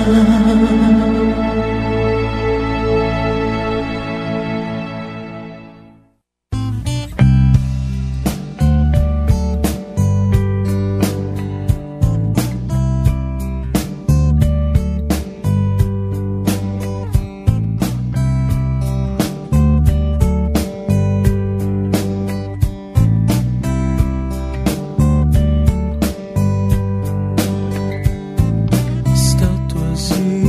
Estátuas e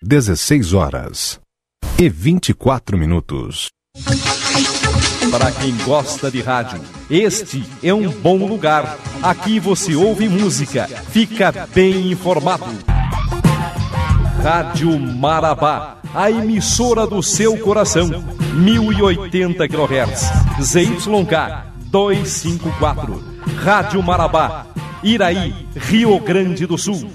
16h24. Para quem gosta de rádio, este é um bom lugar. Aqui você ouve música, fica bem informado. Rádio Marabá, a emissora do seu coração, 1080 kHz, ZYK 254. Rádio Marabá, Iraí, Rio Grande do Sul.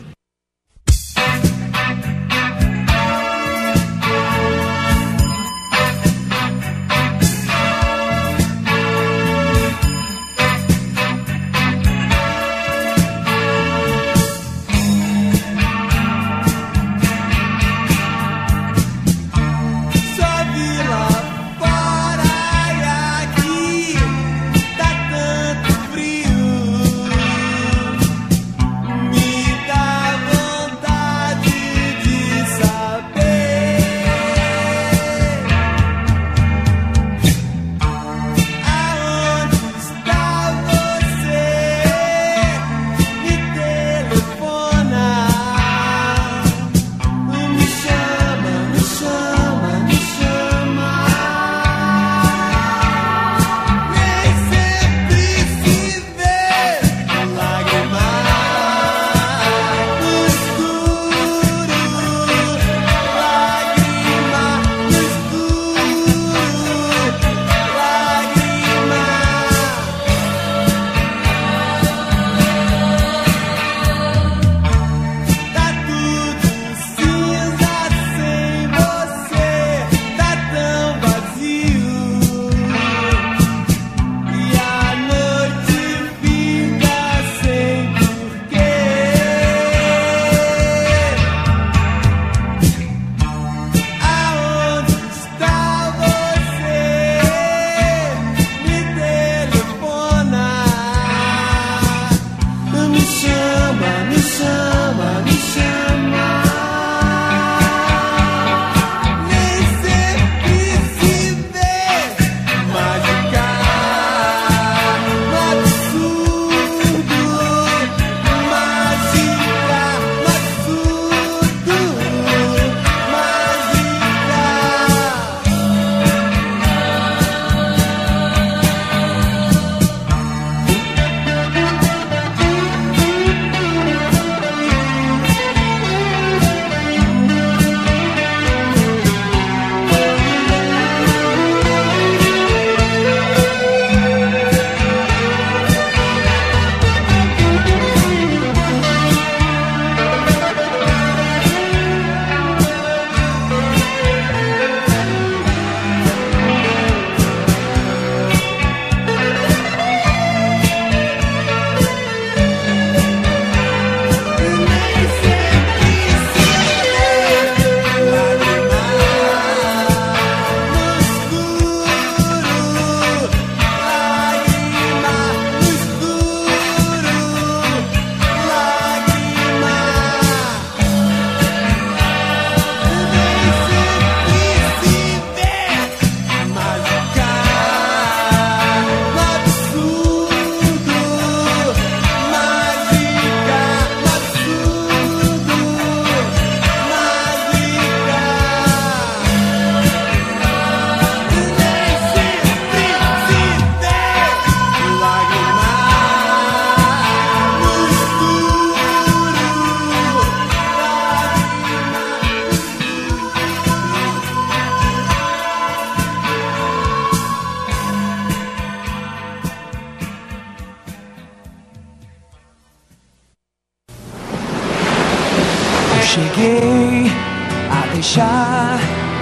Cheguei a deixar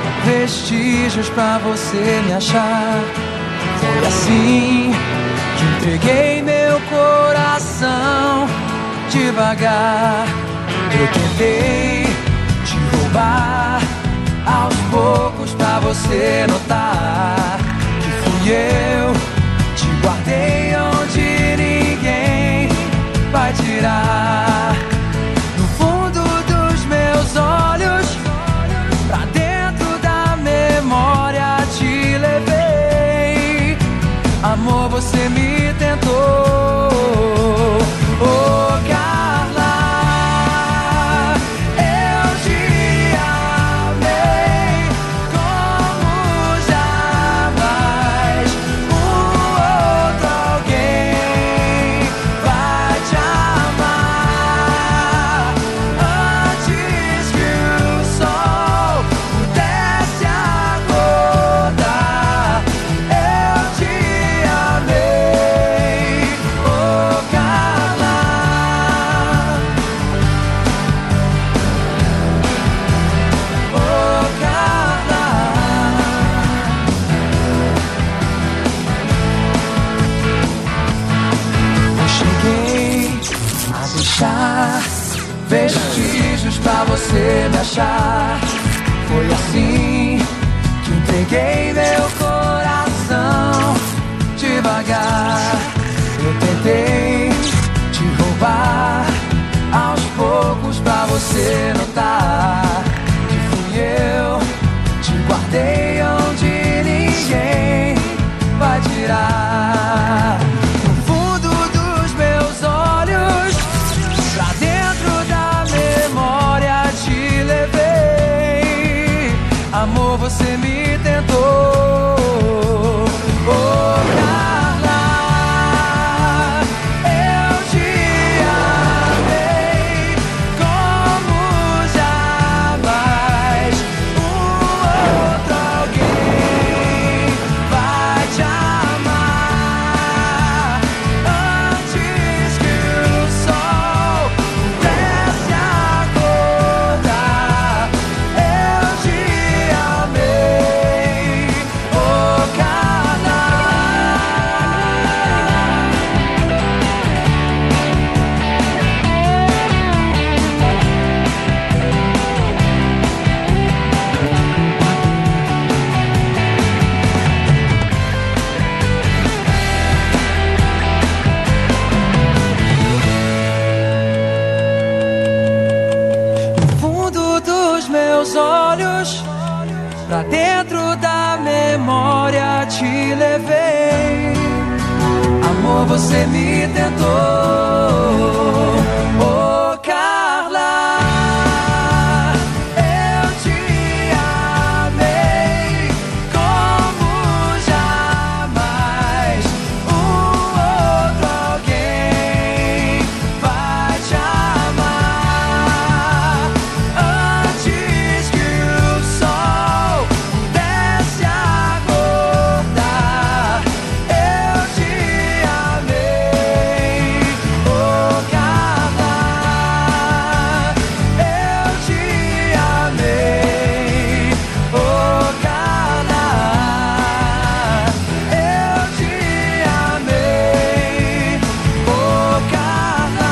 vestígios pra você me achar. Foi assim que entreguei meu coração devagar. Eu tentei te roubar aos poucos pra você notar que fui eu. Te guardei onde ninguém vai tirar. No fundo dos meus olhos, pra dentro da memória te levei. Amor, você me tentou. Oh, Carla, eu diria você me achar. Foi assim que entreguei meu coração. Devagar eu tentei te roubar, aos poucos pra você notar que fui eu. Te guardei onde ninguém vai tirar. No fundo dos meus olhos, pra dentro da memória te levei. Amor, você me tentou. Oh, Carla, eu te amei como jamais outro alguém vai te amar. Antes que o sol pudesse acordar, eu te amei. Oh, Carla. No fundo dos meus olhos, pra dentro da memória te levei. Amor, você me tentou. Oh, Carla, eu te amei como jamais outro alguém vai te amar. Antes que o sol pudesse acordar, eu te amei. Oh, Carla, eu te amei. Oh, Carla, eu te amei. Oh, Carla.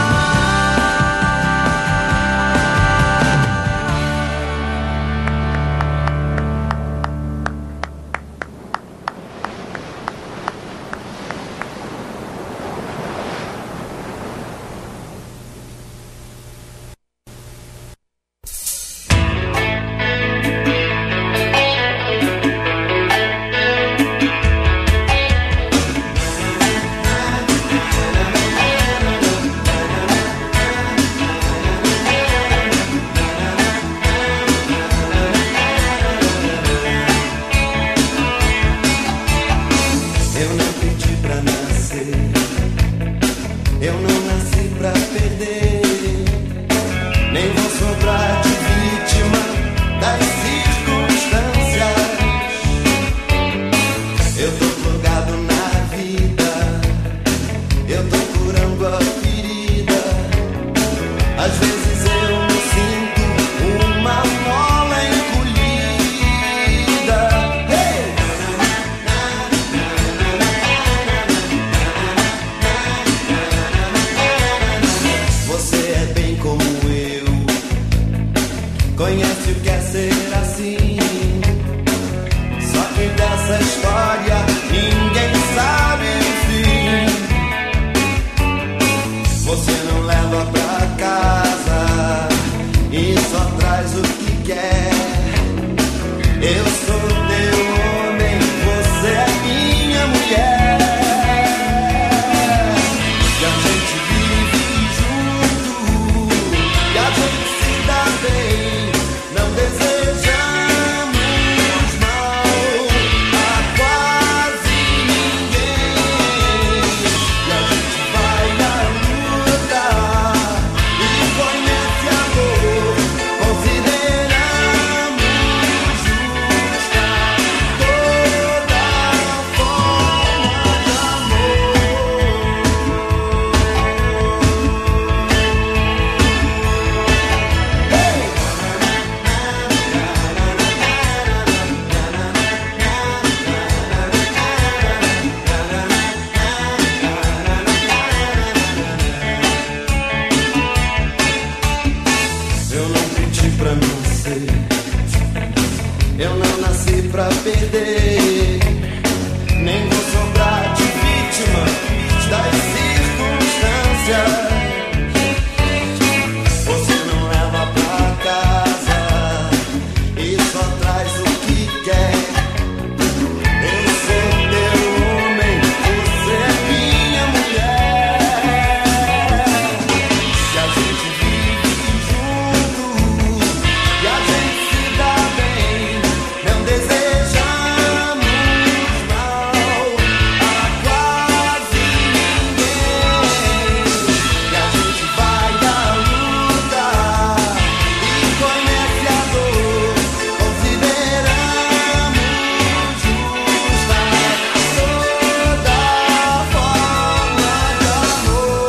Eu não pedi pra nascer, eu não nasci pra perder, nem vou sobrar de vítima das circunstâncias. Eu tô plugado na vida, eu tô curando a ferida. Às vezes eu me sinto uma mola encolhida. Hey! Você é bem como eu, conhece o que é ser assim. Só que dessa história ninguém sabe o fim. Você não leva pra casa e só traz o que quer. Eu sou teu homem, você é minha mulher. E a gente vive junto, e a gente se dá bem. Não desejamos mal a quase ninguém. E a gente vai na luta e conhece amor. Consideramos pra perder, nem vou sobrar de vítima das circunstâncias. Você não leva pra casa e só traz o que quer. Eu sou teu homem, você é minha mulher. E a gente vive junto, e a gente se dá bem. Não desejamos mal a quase ninguém. E a gente vai à luta e conhece a dor. Consideramos justa toda forma de amor.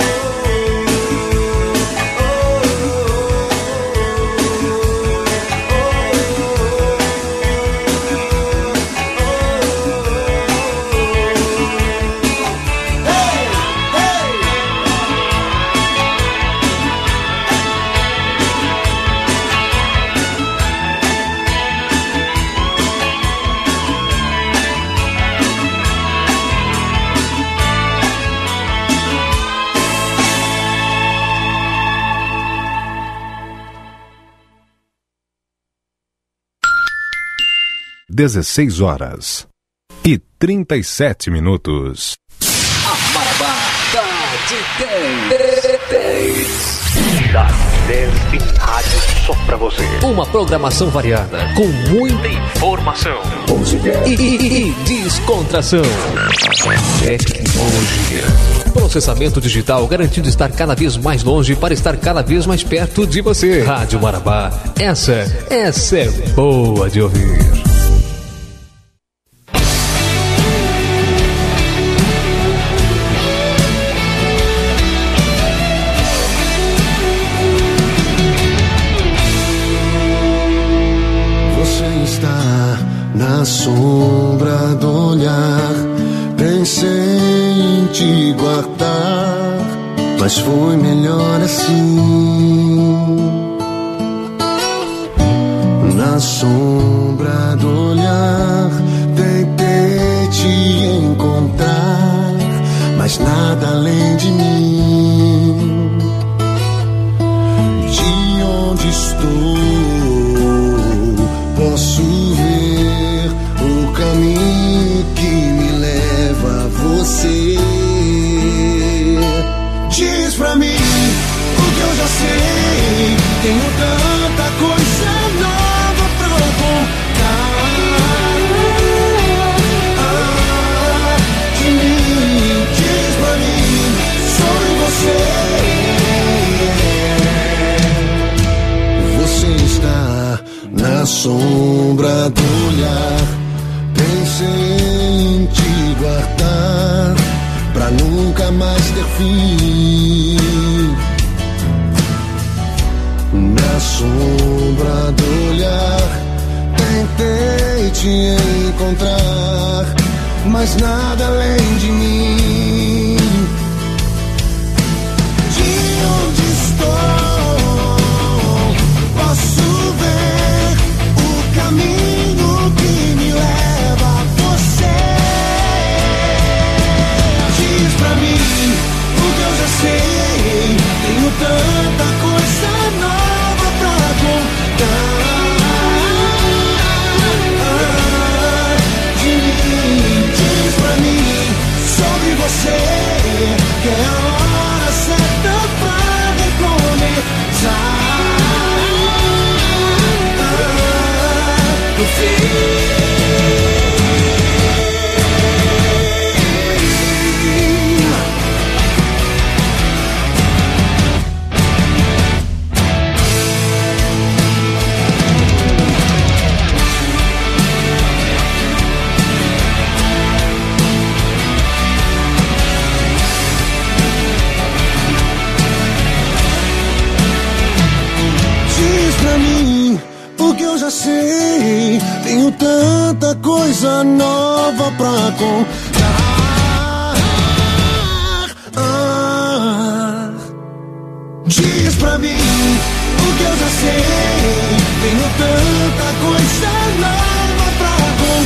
Dezesseis horas e 37 minutos. Marabá tá de 10. Das 10 em rádio só pra você. Uma programação variada, com muita informação e descontração. Tecnologia. Processamento digital garantindo estar cada vez mais longe para estar cada vez mais perto de você. Rádio Marabá, essa é boa de ouvir. Na sombra do olhar, pensei em te guardar, mas foi melhor assim. Na sombra do olhar, tentei te encontrar, mas nada além de mim. De onde estou, posso ver o caminho que me leva a você. Diz pra mim o que eu já sei. Tenho tanta coisa nova pra contar. De mim, diz pra mim sobre você. Você está na sombra do olhar, pensei em te guardar, pra nunca mais ter fim. Na sombra do olhar, tentei te encontrar, mas nada além de mim. De onde estou, posso ver o caminho que me leva a você. Diz pra mim o que eu já sei. Tenho tanta coisa nova pra contar. De mim, diz pra mim sobre você, que é a hora certa pra recomeçar. Diz pra mim o que eu já sei. Tenho tanta coisa nova pra contar. Diz pra mim o que eu já sei. Tenho tanta coisa nova pra contar.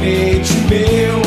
somente meu.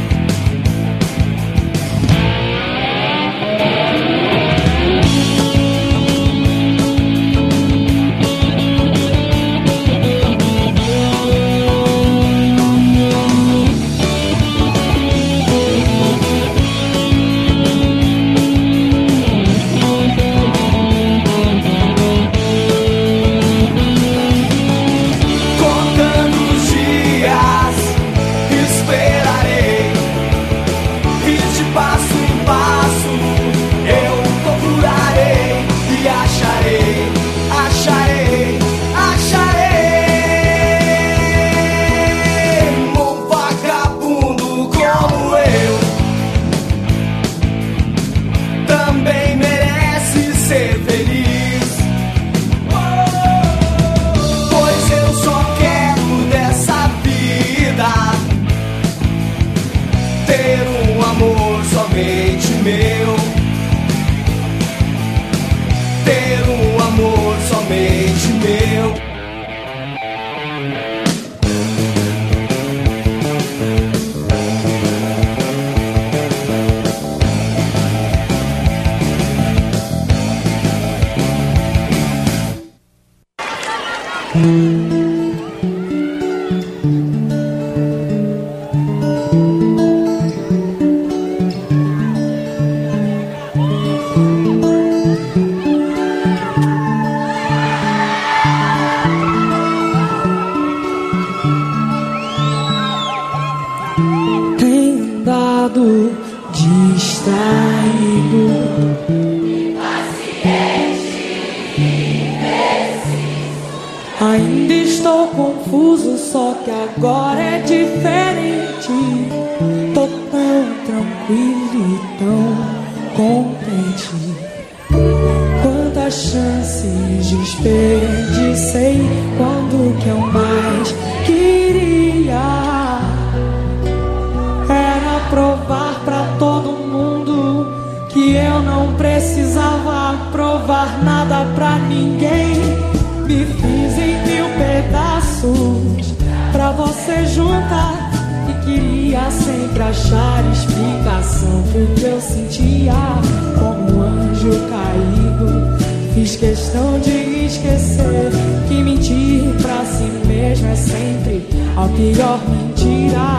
Ainda estou confuso, só que agora é diferente. Tô tão tranquilo e tão contente. Quantas chances desperdicei quando o que eu mais queria era provar pra todo mundo que eu não precisava provar nada pra ninguém. Me fiz em 1000 pedaços pra você juntar e queria sempre achar explicação pro que eu sentia como um anjo caído. Fiz questão de esquecer que mentir pra si mesmo é sempre a pior mentira.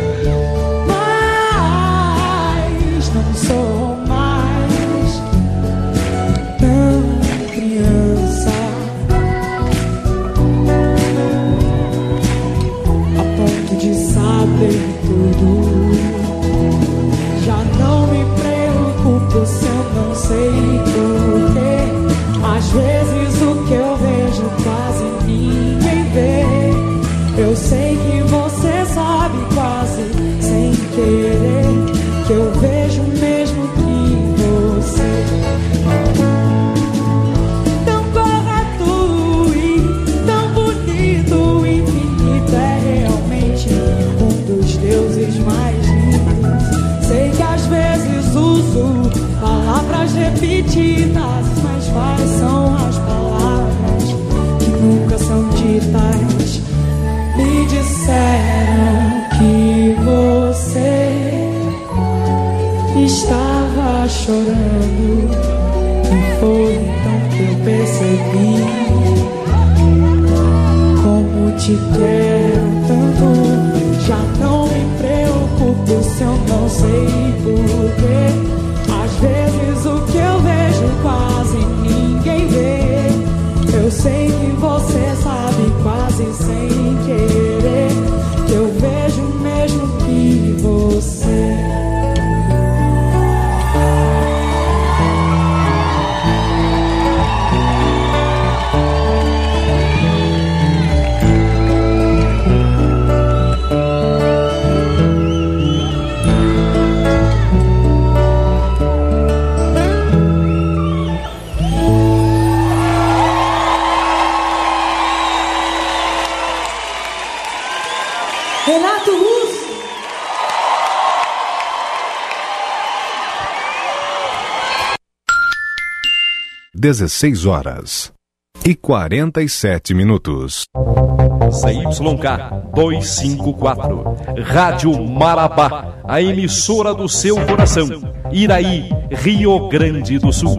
Mas não sou mais tão criança a ponto de saber tudo. Já não me preocupo se eu não sei porquê. Às vezes o que eu vejo quase ninguém vê. Eu sei que você sabe quase sem querer que eu vejo mesmo que você. Tão correto e tão bonito, infinito é realmente um dos deuses mais lindos. Sei que às vezes uso palavras repetidas, mas quais são as palavras que nunca são ditas? Me disseram que você estava chorando e foi então que eu percebi como te quero tanto. Já não me preocupo se eu não sei porquê. Às vezes o que eu vejo quase ninguém vê. Eu sei que você sabe quase sem querer que eu vejo mesmo que você. Renato Russo. (16 horas e 47 minutos). ZYK 254. Rádio Marabá, a emissora do seu coração. Iraí, Rio Grande do Sul.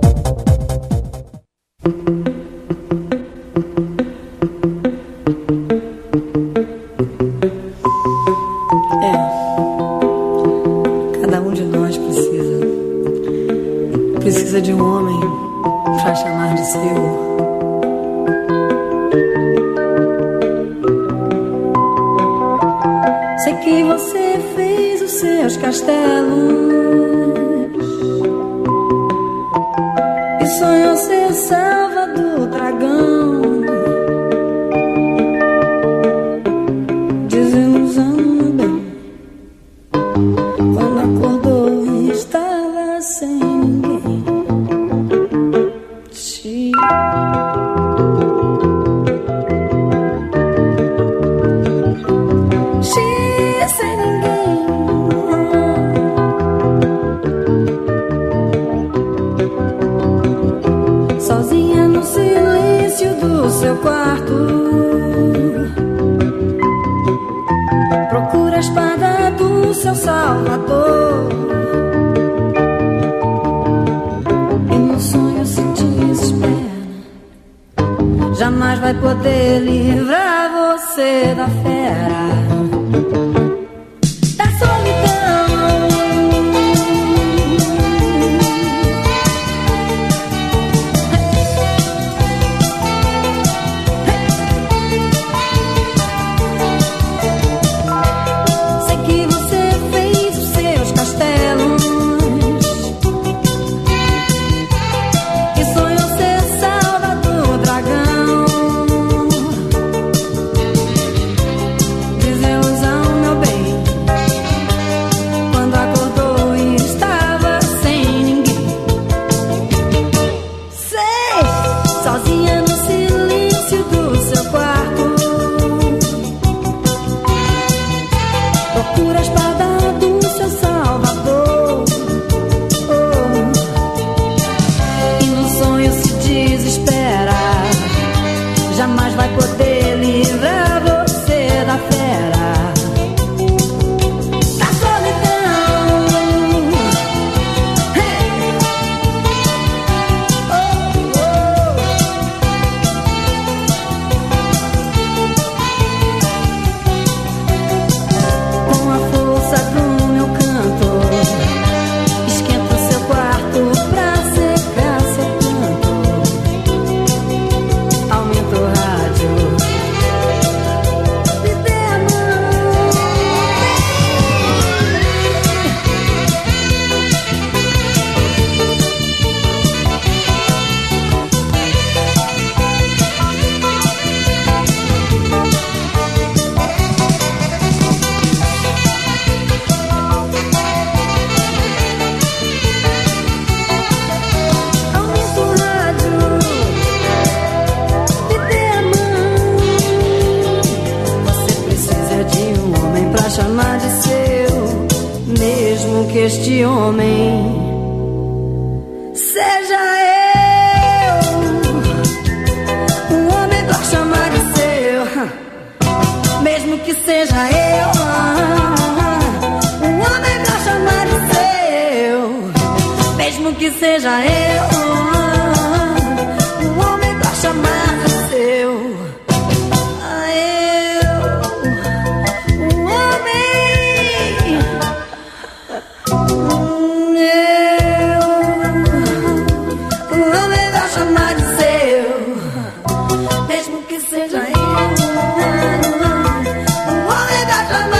Cada um de nós precisa de um homem para chamar de seu. Sei que você fez os seus castelos e sonhou ser salva do dragão. Desilusão, meu bem, quando acordou e estava sem ninguém. Sem ninguém. Sozinha no silêncio do seu quarto, procura a espada do seu salvador. E no sonho se desespera, jamais vai poder livrar você da fera. Este homem seja eu, um homem pra chamar de seu, mesmo que seja eu, um homem pra chamar de seu, mesmo que seja eu, um homem pra chamar de seu. Seja eu, um homem da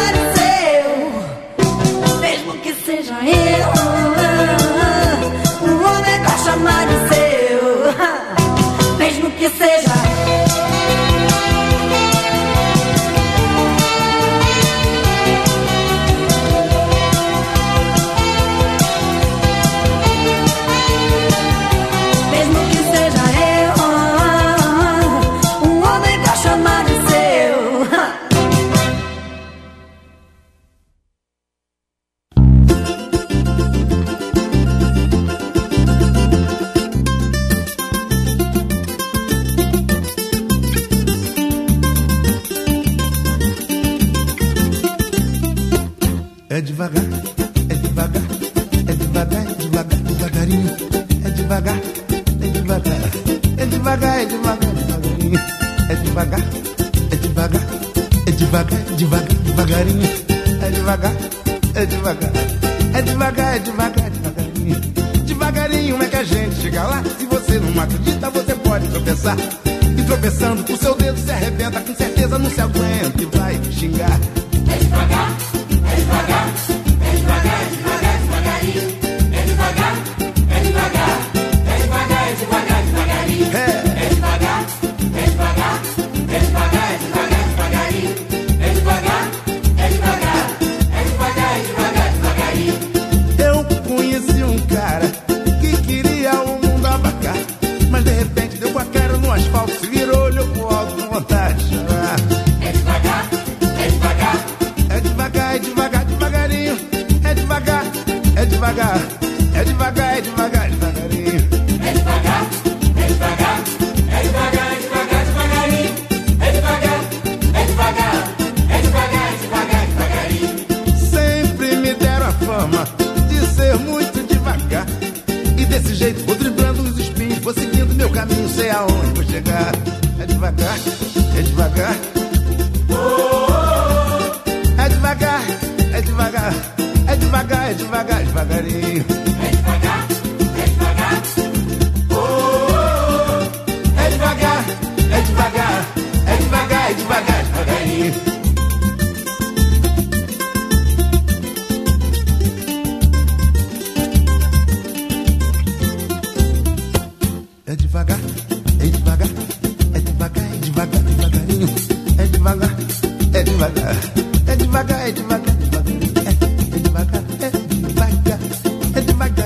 É devagar, é devagar, é devagar, é devagar, devagarinho. É devagar, é devagar, é devagar, é devagar, devagarinho. É devagar, é devagar, é devagar, devagar, devagarinho. É devagar, é devagar, é devagar, é devagar, devagarinho. Devagarinho é que a gente chega lá. Se você não acredita, você pode tropeçar. E tropeçando, o seu dedo se arrebenta. Com certeza não se aguenta e vai xingar. É devagar, é devagar, é devagar, é devagar, devagarinho. É devagar, é devagar, é devagar, é devagar, devagarinho. É devagar, é devagar, é devagar, é devagar, devagarinho. É devagar, é devagar, é devagar, é devagar, devagarinho. Eu conheci um cara que queria o mundo abacar, mas de repente deu com a cara no asfalto, se virou, olhou pro alto com vontade de chorar. É devagar, é devagar, é devagar, é devagar, devagarinho. É devagar, é devagar, é devagar, é devagar, devagarinho. é devagar, é devagar, é devagar, é devagar, devagarinho. É devagar, é devagar, é devagar, é devagar, devagarinho. Sempre me deram a fama de ser muito devagar, e desse jeito vou driblando os espinhos, vou seguindo meu caminho, sei aonde vou chegar. É devagar, é devagar. É devagar, é devagar, é devagar, é devagar, devagarinho. É devagar, é devagar, É devagar, é devagar, é devagar, é devagar, devagarinho. É devagar, é devagar, é devagar, é devagar, devagarinho. É devagar, é devagar, é devagar, é devagar, devagarinho. É devagar, é devagar, é devagar.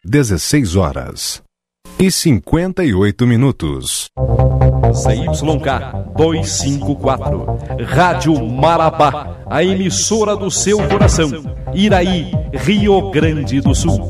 16 horas e 58 minutos. ZYK 254, Rádio Marabá, a emissora do seu coração, Iraí, Rio Grande do Sul.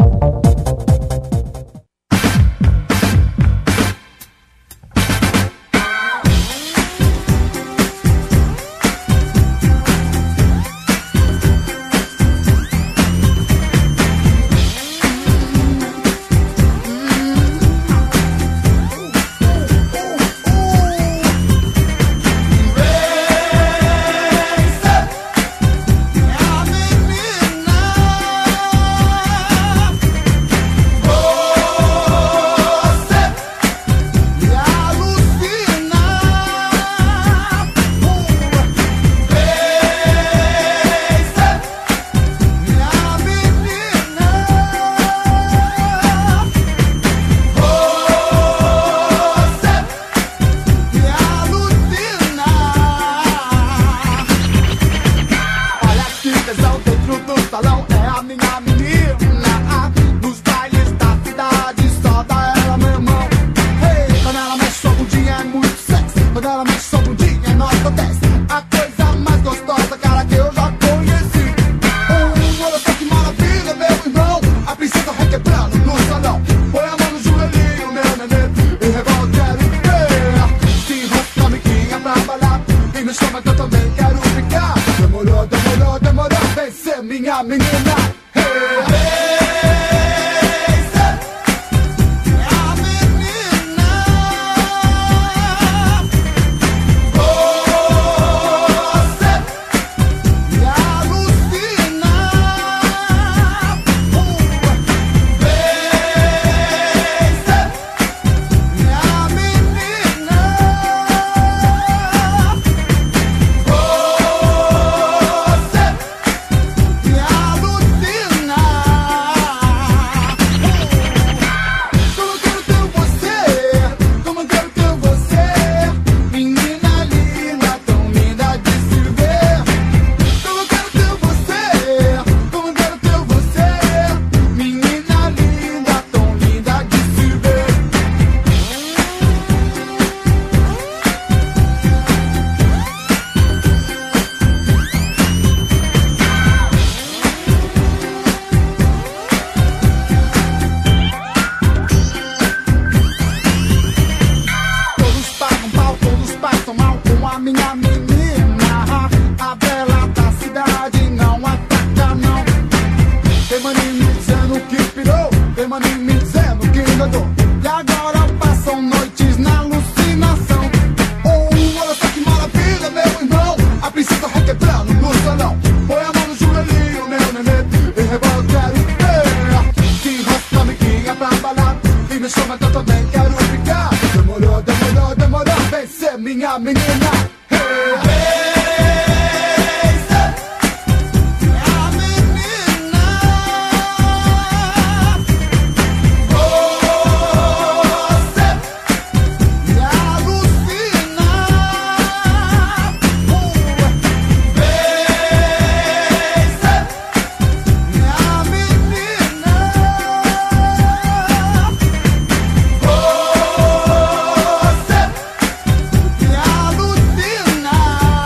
Alucinar.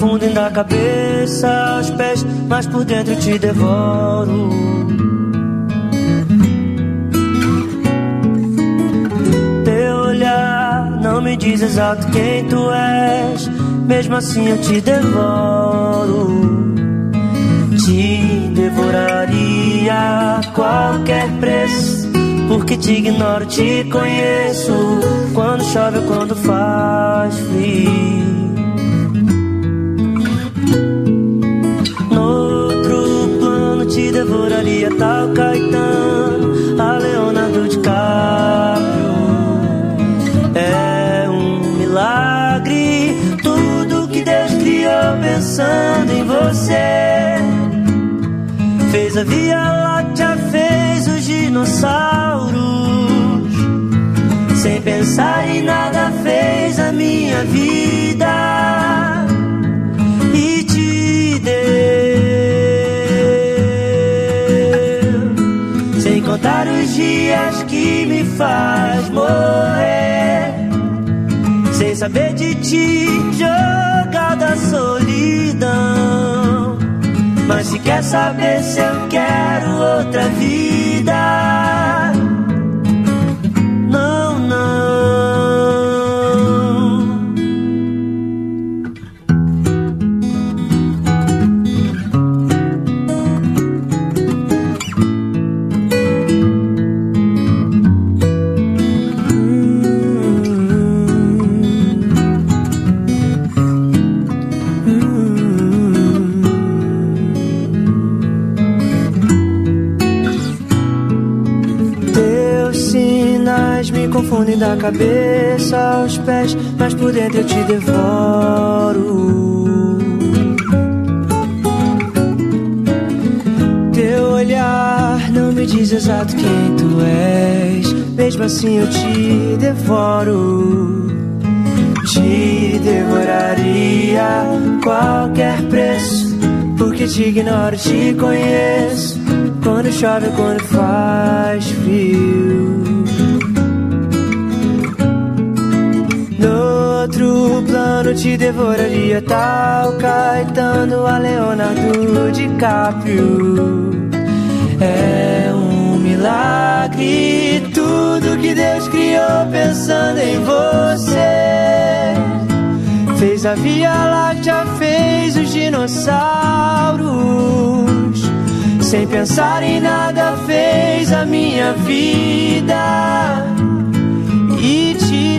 confundem da cabeça aos pés, mas por dentro te devoro. Teu olhar não me diz exato quem tu és, mesmo assim eu te devoro. Te devoraria a qualquer preço, porque te ignoro, te conheço. Quando chove ou quando faz frio. No outro plano te devoraria tal Caetano, a Leonardo DiCaprio. É um milagre tudo que Deus criou pensando em você. Fez a Via Láctea, fez os dinossauros. Sem pensar em nada fez a minha vida e te deu. Sem contar os dias que me faz morrer, sem saber de ti, jogada à solidão. Mas se quer saber se eu quero outra vida, não, não. Me confundem da cabeça aos pés, mas por dentro eu te devoro. Teu olhar não me diz exato quem tu és, mesmo assim eu te devoro. Te devoraria a qualquer preço, porque te ignoro, te conheço. Quando chove, quando faz frio. No outro plano te devoraria tal Caetano, a Leonardo DiCaprio. É um milagre tudo que Deus criou pensando em você. Fez a Via Láctea, fez os dinossauros. Sem pensar em nada fez a minha vida e te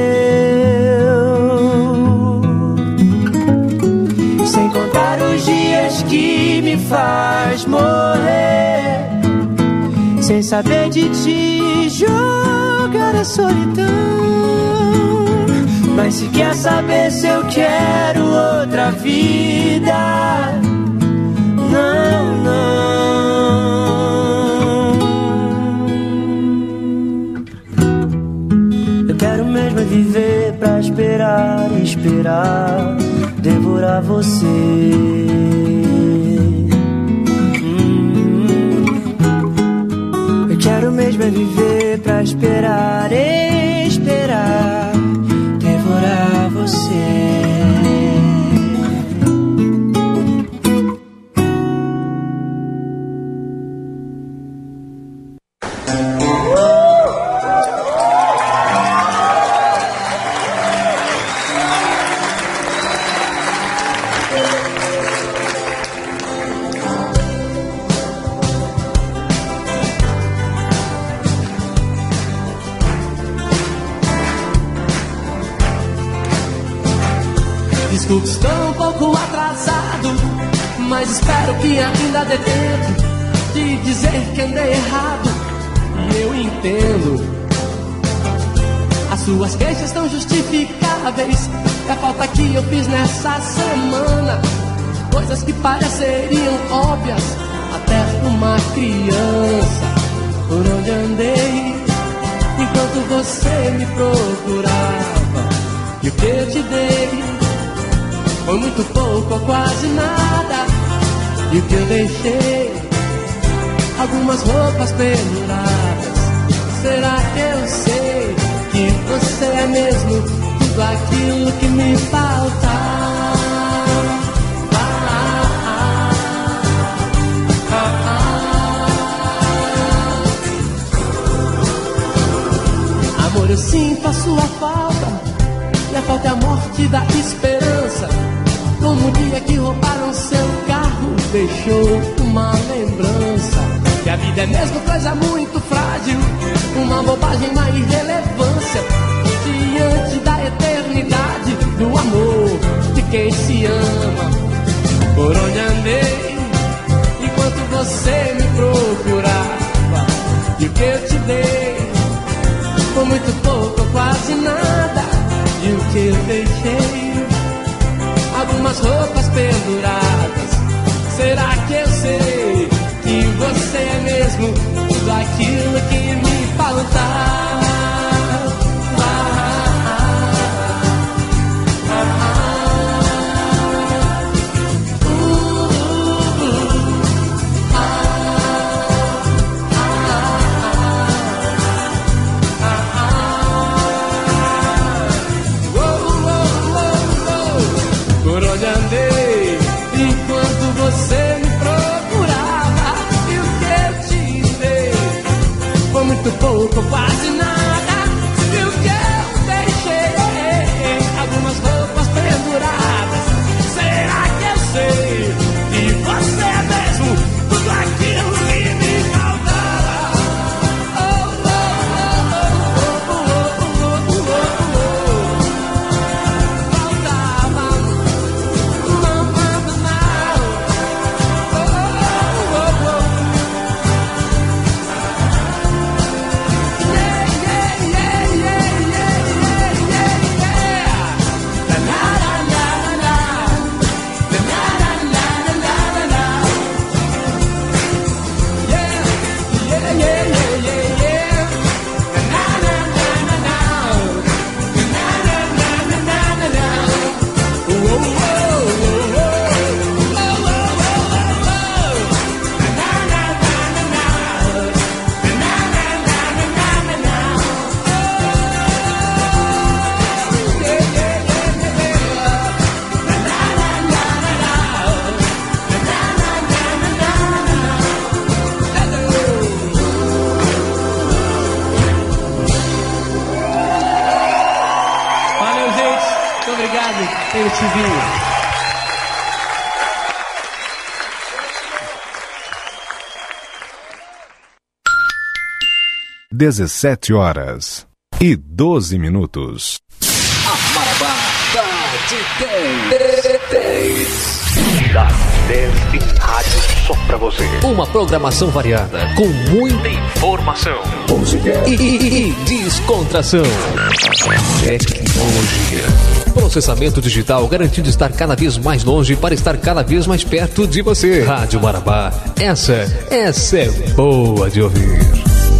deu. Sem contar os dias que me faz morrer, sem saber de ti, jogar a solidão. Mas se quer saber se eu quero outra vida, não, não. Eu quero mesmo é viver pra esperar e esperar, devorar você. Eu quero mesmo é viver pra esperar e esperar, devorar você. Desculpe, estou um pouco atrasado, mas espero que ainda dê tempo de dizer que andei errado. E eu entendo, as suas queixas estão justificáveis. É a falta que eu fiz nessa semana, coisas que pareceriam óbvias até pra uma criança. Por onde andei enquanto você me procurava, e o que eu te dei foi muito pouco ou quase nada. E o que eu deixei, algumas roupas penduradas. Será que eu sei que você é mesmo tudo aquilo que me falta? parte da esperança. Como o dia que roubaram seu carro, deixou uma lembrança. Que a vida é mesmo coisa muito frágil, uma bobagem, uma irrelevância diante da eternidade do amor de quem se ama. Por onde andei enquanto você me procurava, e o que eu te dei foi muito pouco ou quase nada. E o que eu deixei, algumas roupas penduradas. Será que eu sei que você é mesmo tudo aquilo que me faltava? Por onde andei enquanto você me procurava, e o que eu te dei foi muito pouco, quase nada. E o que eu deixei, algumas roupas penduradas. Será que eu sei que você é mesmo tudo aquilo que me faltava? Oh, oh, oh, oh, oh, oh, oh, oh, oh. Faltava. Eu te vi. 17h12. A Marabá tá de 10. Das 10 em rádio só pra você. Uma programação variada, com muita informação, música e descontração. Tecnologia. Processamento digital garantindo estar cada vez mais longe para estar cada vez mais perto de você. Rádio Marabá, essa é boa de ouvir.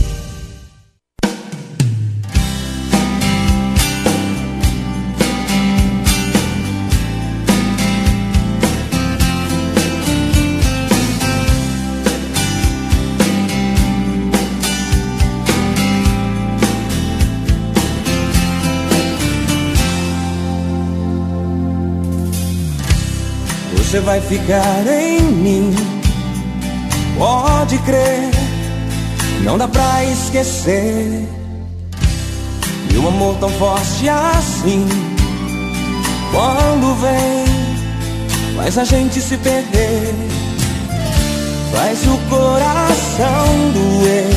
Você vai ficar em mim, pode crer, não dá pra esquecer. E um amor tão forte assim, quando vem, faz a gente se perder, faz o coração doer,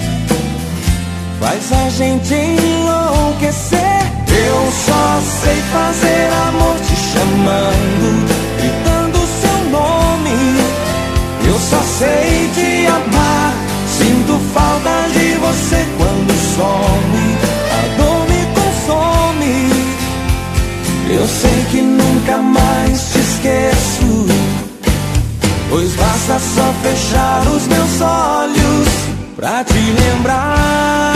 faz a gente enlouquecer. Eu só sei fazer amor te chamando, gritando seu nome. Eu só sei te amar, sinto falta de você quando some, a dor me consome. Eu sei que nunca mais te esqueço, pois basta só fechar os meus olhos pra te lembrar.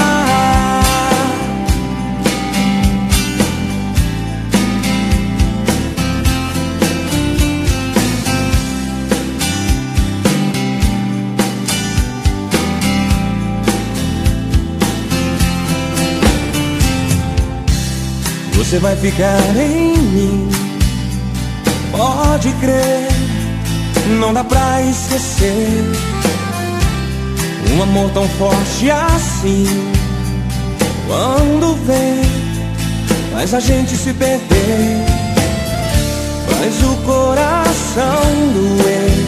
Você vai ficar em mim, pode crer, não dá pra esquecer. Um amor tão forte assim, quando vem, faz a gente se perder, faz o coração doer,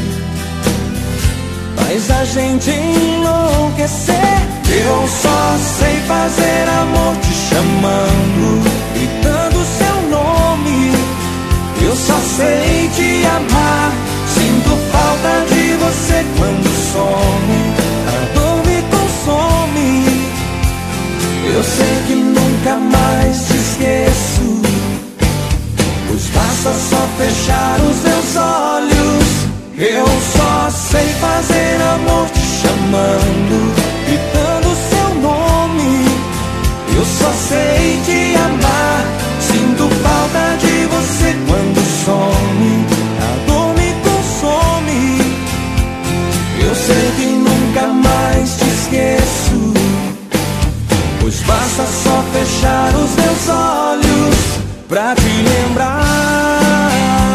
faz a gente enlouquecer. Eu só sei fazer amor te chamando, gritando seu nome. Eu só sei te amar, sinto falta de você quando some, a dor me consome. Eu sei que nunca mais te esqueço, pois basta só fechar os meus olhos. Eu só sei fazer amor te chamando, gritando seu nome. Eu só sei te amar, sinto falta de você quando some, a dor me consome. Eu sei que nunca mais te esqueço, pois basta só fechar os meus olhos pra te lembrar.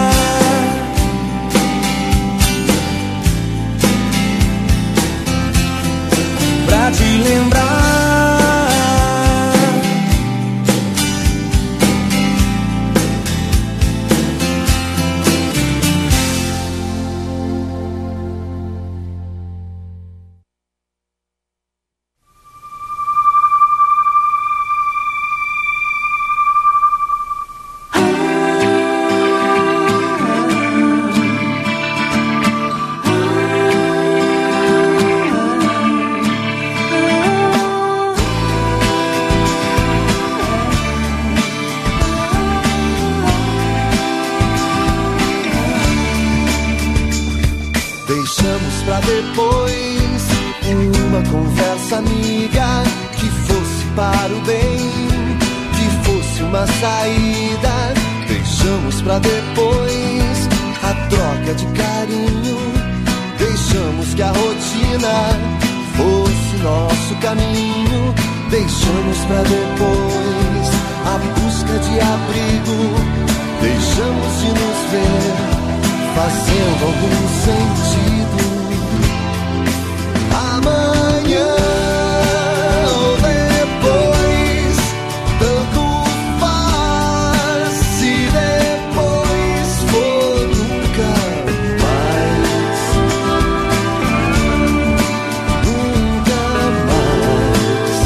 Pra te lembrar. Deixamos pra depois uma conversa amiga que fosse para o bem, que fosse uma saída. Deixamos pra depois a troca de carinho. Deixamos que a rotina fosse nosso caminho. Deixamos pra depois a busca de abrigo. Deixamos de nos ver fazendo algum sentido. Amanhã ou depois, tanto faz. Se depois for nunca mais, nunca mais.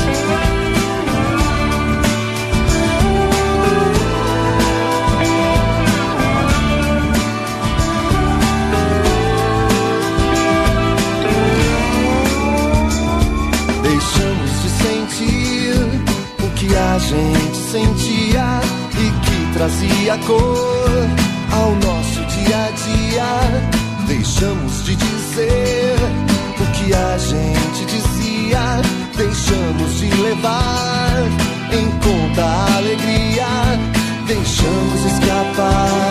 Deixamos de sentir o que a gente sentia e que trazia cor ao nosso dia a dia. Deixamos de dizer o que a gente dizia. Deixamos de levar em conta a alegria. Deixamos escapar